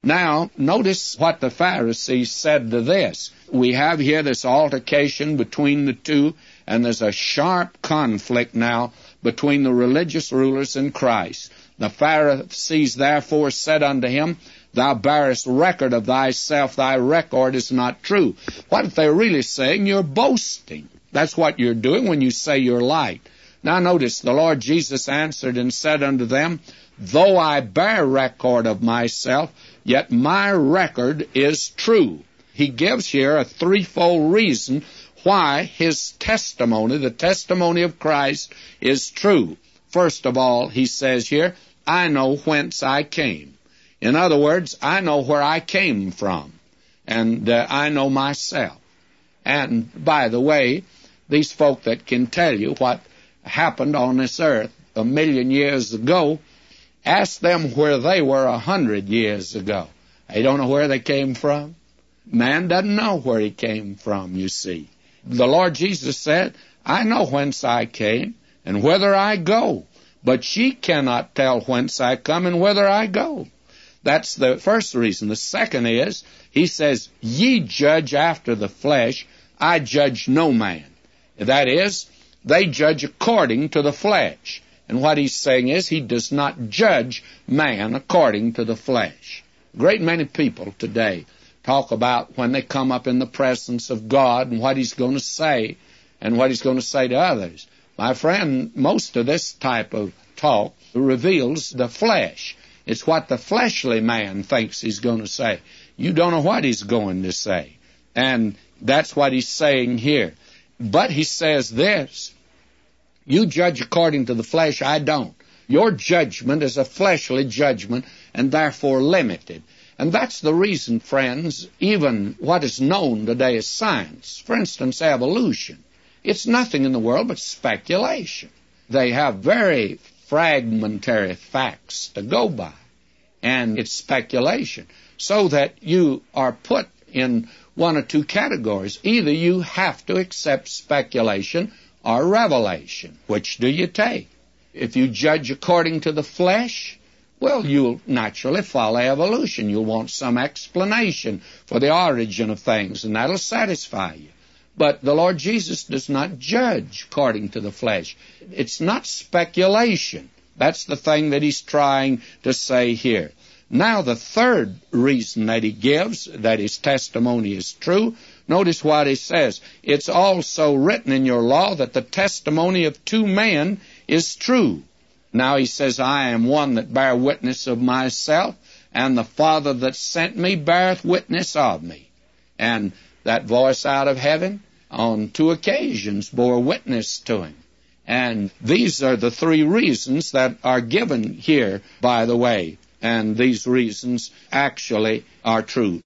Now, notice what the Pharisees said to this. We have here this altercation between the two, and there's a sharp conflict now between the religious rulers and Christ. The Pharisees therefore said unto him, Thou bearest record of thyself, thy record is not true. What if they're really saying? You're boasting. That's what you're doing when you say you're light. Now notice, the Lord Jesus answered and said unto them, Though I bear record of myself, yet my record is true. He gives here a threefold reason why his testimony, the testimony of Christ, is true. First of all, he says here, I know whence I came. In other words, I know where I came from, and I know myself. And by the way, these folk that can tell you what happened on this earth 1,000,000 years ago, ask them where they were 100 years ago. They don't know where they came from. Man doesn't know where he came from, you see. The Lord Jesus said, I know whence I came and whither I go, but ye cannot tell whence I come and whither I go. That's the first reason. The second is, he says, Ye judge after the flesh, I judge no man. That is, they judge according to the flesh. And what he's saying is, he does not judge man according to the flesh. A great many people today talk about when they come up in the presence of God and what he's going to say and what he's going to say to others. My friend, most of this type of talk reveals the flesh. It's what the fleshly man thinks he's going to say. You don't know what he's going to say. And that's what he's saying here. But he says this, you judge according to the flesh, I don't. Your judgment is a fleshly judgment and therefore limited. And that's the reason, friends, even what is known today as science, for instance, evolution, it's nothing in the world but speculation. They have very fragmentary facts to go by, and it's speculation, so that you are put in one or two categories. Either you have to accept speculation or revelation. Which do you take? If you judge according to the flesh, well, you'll naturally follow evolution. You'll want some explanation for the origin of things, and that'll satisfy you. But the Lord Jesus does not judge according to the flesh. It's not speculation. That's the thing that he's trying to say here. Now, the third reason that he gives, that his testimony is true, notice what he says. It's also written in your law that the testimony of two men is true. Now he says, I am one that bear witness of myself, and the Father that sent me beareth witness of me. And that voice out of heaven on two occasions bore witness to him. And these are the three reasons that are given here, by the way. And these reasons actually are true.